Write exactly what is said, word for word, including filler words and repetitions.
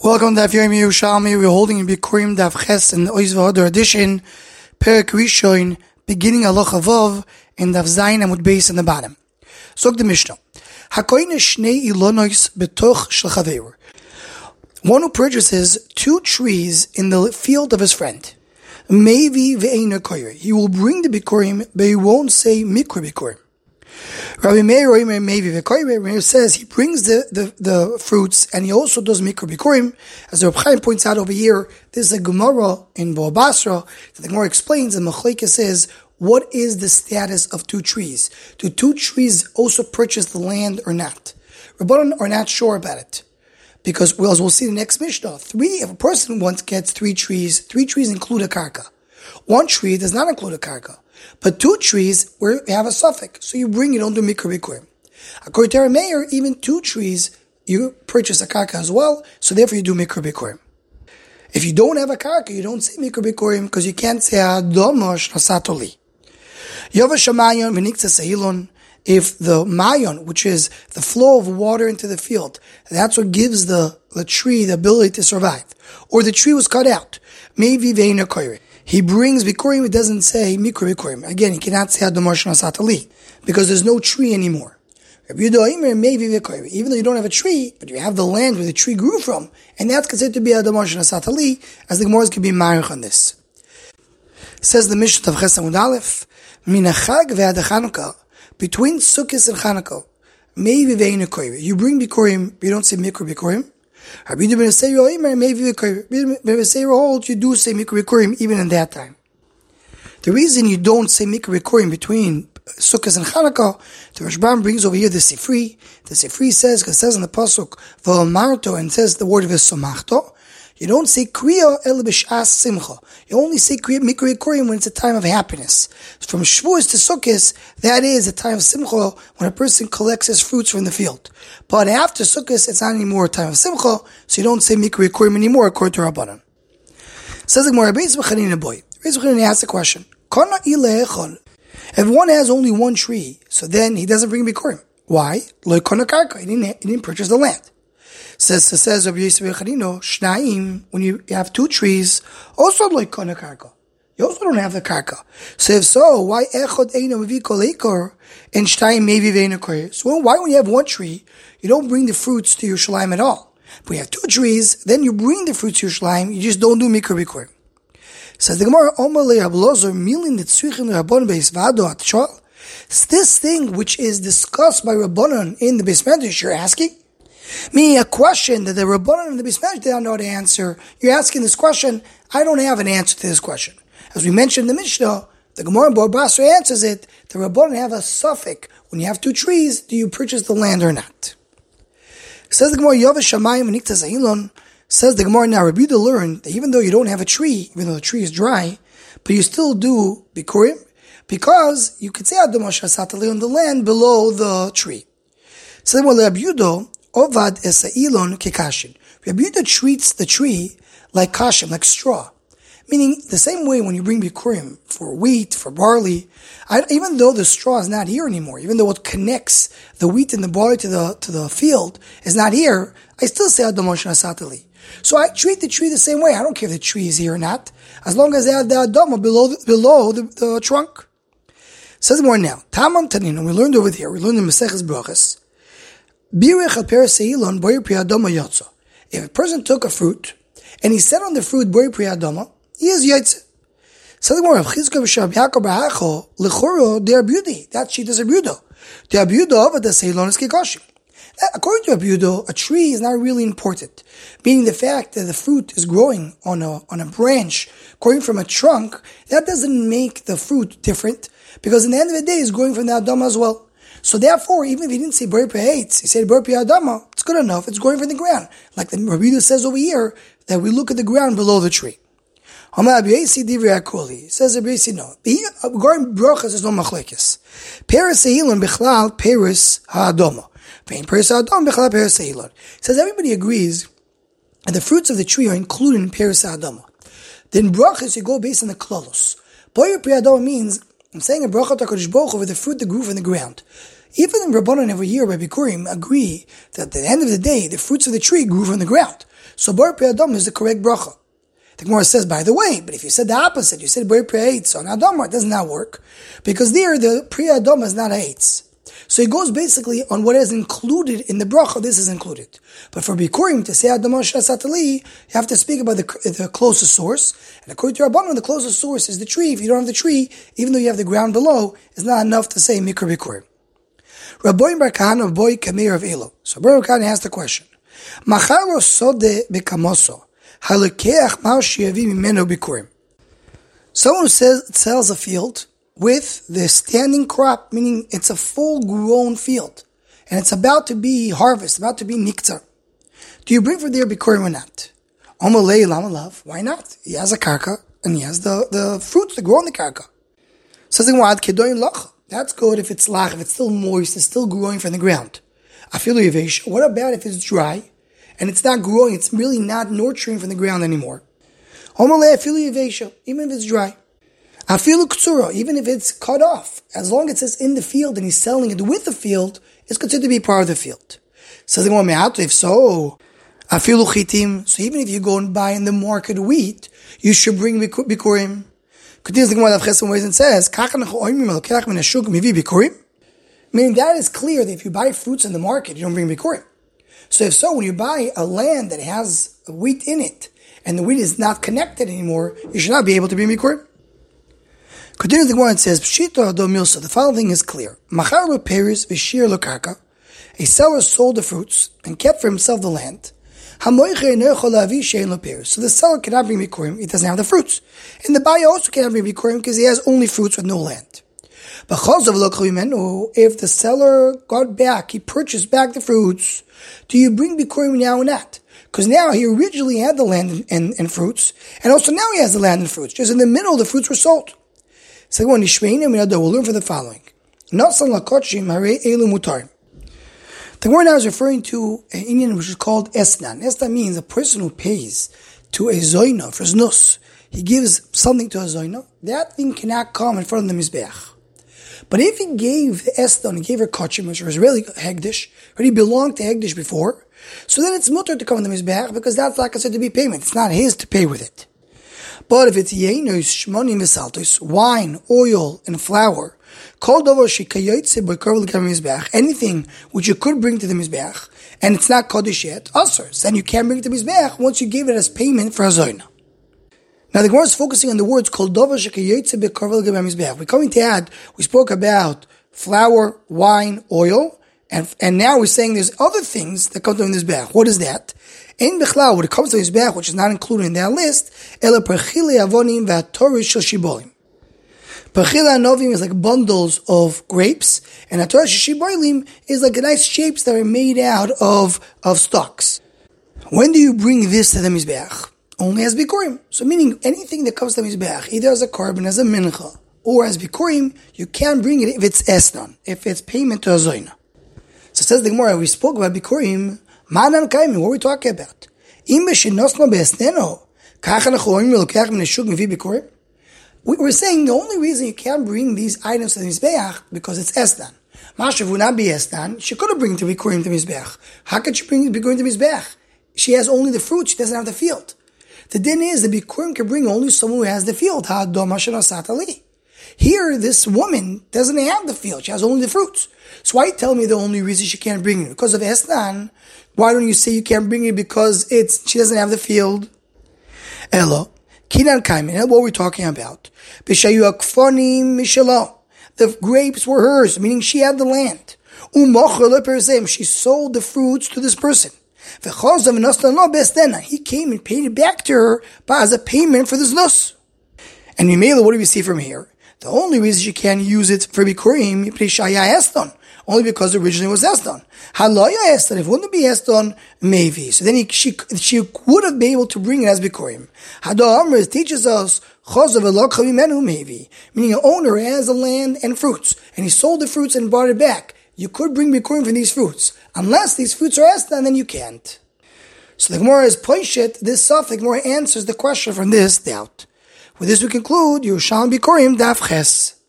Welcome to Daf Yomi Yerushalmi. We're holding in Bikurim Daf Ches in the Oiz V'Hodor edition, Perek Rishon, beginning Halacha Vav, in Daf Zayin Amud Beis in the bottom. Zog the Mishnah. Hakoyin shnei ilonos betoch shel chaver. One who purchases two trees in the field of his friend. Maybe ve'eina koyer. He will bring the Bikurim, but he won't say Mikra Bikurim. Rabbi Meir Meir says he brings the, the, the fruits and he also does Mikra Bikurim. As the Reb Chaim points out over here, this is a Gemara in Bo Basra. The Gemara explains, and Machlekes says, what is the status of two trees? Do two trees also purchase the land or not? Rabbanan are not sure about it. Because, well, as we'll see in the next Mishnah, three, if a person once gets three trees, three trees include a karka. One tree does not include a karka. But two trees where you have a suffix, so you bring it under Mikra Bikurim. According to Rabbi Meir, even two trees, you purchase a karka as well, so therefore you do Mikra Bikurim. If you don't have a karka, you don't say Mikra Bikurim, because you can't say Adomosh Nasatoli. Yovash Mayon v'nikta sehilon. If the mayon, which is the flow of water into the field, that's what gives the, the tree the ability to survive. Or the tree was cut out. Maybe ve'ina koyre. He brings Bikurim, it doesn't say Mikra Bikurim. Again, he cannot say Adomosh Nasatali, because there's no tree anymore. Even though you don't have a tree, but you have the land where the tree grew from, and that's considered to be Adomosh Nasatali, as the Gemara can be marich on this. Says the Mishnah of Ches Amud Aleph, Minachag ve'ad Chanukah, between Sukkot and Chanukah, maybe ve'ina koyre. You bring Bikurim, but you don't say Mikra Bikurim. Rabbi Ben Seir maybe Ben Seir holds you do say Mikra Bikurim even in that time. The reason you don't say Mikra Bikurim between Sukkot and Chanukah, the Rashbam brings over here the Sifri. The Sifri says, because it says in the pasuk V'amarto, and says the word of V'somachto, you don't say Kriya el b'shas simcha. You only say Kriya Mikra Bikurim when it's a time of happiness. From Shavuos to Sukkot, that is a time of simcha when a person collects his fruits from the field. But after Sukkot, it's not anymore a time of simcha, so you don't say Mikra Bikurim anymore according to Rabbanan. Says the Gemara, Beis B'chanina boy. Beis B'chanina asks the question: Kana ile echol. If one has only one tree, so then he doesn't bring Bikurim. Why? Lo kana karka. He didn't. He didn't purchase the land. Says says Rabbi Yosef B'chanino, Shnaim, when you have two trees, also like kana karka. You also don't have the karka. So if so, why echod eino v'vikol ekor and shnaim maybe ve'ena koyer? So why when you have one tree, you don't bring the fruits to Yerushalayim at all? But you have two trees, then you bring the fruits to Yerushalayim. You just don't do Mikra Bikurim. Says the Gemara, Omer le Rab Elazar milin nitzrichin Rabbanan beis vado atshal. This thing which is discussed by Rabbanan in the Beis Medrash, you're asking? Meaning a question that the Rabbanan and the Beis Medrash don't know how to answer. You're asking this question. I don't have an answer to this question. As we mentioned in the Mishnah, the Gemara in Bo Basra answers it. The Rabbanan have a suffix. When you have two trees, do you purchase the land or not? Says the Gemara, Yovash Shamayim v'nikta sehilon. Says the Gemara, now Rabbi Yehuda learned that even though you don't have a tree, even though the tree is dry, but you still do Bikurim, because you could say Adomosh Nasatali on the land below the tree. So the Gemara, Rabbi Yehuda, Ovad esa'ilon kekashin. Rabbi Yehuda treats the tree like kashin, like straw. Meaning, the same way when you bring Bikurim for wheat, for barley, I, even though the straw is not here anymore, even though what connects the wheat and the barley to the to the field is not here, I still say Adomosh Nasatali. So I treat the tree the same way. I don't care if the tree is here or not, as long as I have the Adama below the, below the, the trunk. Says more now. Tamam Tanin, we learned over here, we learned in Maseches Brachos, Birech al per seilon boyer pri Adama yotza. If a person took a fruit, and he said on the fruit boyer pri Adama, he is yotze. So the more of Chizkiah v'Shav Yaakov ba'acho lechoro de Rabbi that sheet is Rabbi Yehuda. De Rabbi Yehuda but the seilon is kikoshim. According to Rabbi Yehuda, a tree is not really important, meaning the fact that the fruit is growing on a on a branch, growing from a trunk, that doesn't make the fruit different, because in the end of the day, it's growing from the Adama as well. So therefore, even if he didn't say Boyer Pri Eitz, he said Boyer Pri Adama, it's good enough, it's growing from the ground. Like the Rabbi Yehuda says over here, that we look at the ground below the tree. He says Rabbi Yossi, no. Regarding brachas, there's no machlekes. Peres seilon bichlal peres ha'adama. Peres ha'adama bichlal peres seilon. He says everybody agrees that the fruits of the tree are included in peres ha'adama. Then brachas, you go based on the klalos. Boyer Pri Adama means, I'm saying a bracha to HaKadosh Baruch Hu over the fruit that grew from the ground. Even the Rabbanan every year by Bikurim agree that at the end of the day, the fruits of the tree grew from the ground. So Bar Pri Adam is the correct bracha. The Gemara says, by the way, but if you said the opposite, you said Bar Pri Eitz on Adamar, it does not work. Because there, the Pri Adam is not Eitz. So it goes basically on what is included in the bracha, this is included. But for Bikurim, to say Adamar Shasatali, you have to speak about the, the closest source. And according to Rabbanan, the closest source is the tree. If you don't have the tree, even though you have the ground below, it's not enough to say Mikra Bikurim. Rabbi Bar Kahana Boy Kamir of Elo. So Rabbi Bar Kahana asked the question. Macharo sode bekamoso. Halekeach mal shiavi mimeno bikurim. Someone who says, sells a field with the standing crop, meaning it's a full-grown field, and it's about to be harvested, about to be niktar. Do you bring from there bikurim or not? Omalei lamalav. Why not? He has a karka, and he has the, the fruits that grow in the karka. Says the Gemara, kedoyin loch. That's good if it's lach, if it's still moist, it's still growing from the ground. Afilu yevesh. What about if it's dry and it's not growing, it's really not nurturing from the ground anymore? Homale afilu yevesh, even if it's dry. Afilu ktsura, even if it's cut off, as long as it's in the field and he's selling it with the field, it's considered to be part of the field. So they want if so, afilu chitim. So even if you go and buy in the market wheat, you should bring bikurim. Continues the Gemara of Chesed ways and says, meaning that is clear that if you buy fruits in the market, you don't bring bikurim. So if so, when you buy a land that has wheat in it, and the wheat is not connected anymore, you should not be able to bring bikurim. Continues the Gemara and says, the following thing is clear. A seller sold the fruits and kept for himself the land. So the seller cannot bring bikurim, he doesn't have the fruits. And the buyer also cannot bring bikurim because he has only fruits with no land. But if the seller got back, he purchased back the fruits, do you bring bikurim now or not? Because now he originally had the land and, and, and fruits, and also now he has the land and fruits. Just in the middle, the fruits were sold. So we'll learn from the following. The Gemara now is referring to an Indian which is called esnan. Esnan means a person who pays to a zoina for znus. He gives something to a zoina. That thing cannot come in front of the mizbeach. But if he gave the esnan, he gave her kachim, which was really hegdish, already belonged to hegdish before, so then it's mutter to come in the mizbeach because that's not considered to be payment. It's not his to pay with it. But if it's yenos, shmonim v'saltos, wine, oil, and flour, anything which you could bring to the mizbeach, and it's not kodesh yet, also, then you can bring it to the mizbeach once you gave it as payment for a zoina. Now the Gemara is focusing on the words called dover shekayotze bekarvel gebe mizbeach. We're coming to add, we spoke about flour, wine, oil, and and now we're saying there's other things that come to the mizbeach. What is that? In Bechlau, when it comes to the mizbeach, which is not included in that list, ela perchile avonim v'atorish shel shibolim. Pachila Novim is like bundles of grapes, and Atorah Shishiboilim is like nice shapes that are made out of, of stalks. When do you bring this to the Mizbeach? Only as Bikurim. So meaning anything that comes to the Mizbeach, either as a carbon, as a mincha, or as Bikurim, you can't bring it if it's Esnan, if it's payment to a Zoina. So says the Gemara, we spoke about Bikurim, Ma'anan Kaimi, what are we talking about? Im Beshinosno Be'esneno, Kachan Achoim Melokach Meneshuk Mevi Bikurim? We're saying the only reason you can't bring these items to the Mizbeach because it's Esnan. Mashav would not be Esnan. She could have bring to Bikurim to Mizbeach. How could she bring Bikurim to Mizbeach? She has only the fruit. She doesn't have the field. The din is the Bikurim can bring only someone who has the field. Here, this woman doesn't have the field. She has only the fruits. So why tell me the only reason she can't bring it? Because of Esnan. Why don't you say you can't bring it because it's she doesn't have the field? Elo. Kinan Kaimin, what we're talking about. The grapes were hers, meaning she had the land. She sold the fruits to this person. He came and paid it back to her as a payment for this nus. And Mimela, what do we see from here? The only reason she can't use it for Bikurim, only because originally it was Eston. Halaya Eston, if it wouldn't be Eston, maybe. So then he, she she would have been able to bring it as Bikurim. Hado Amr teaches us, maybe. Meaning an owner has a land and fruits, and he sold the fruits and brought it back. You could bring Bikurim for these fruits. Unless these fruits are Eston, then you can't. So the Gemara is Poishet, this suffix, the Gemara answers the question from this doubt. With this we conclude, Yerushalmi Bikurim Daf Ches.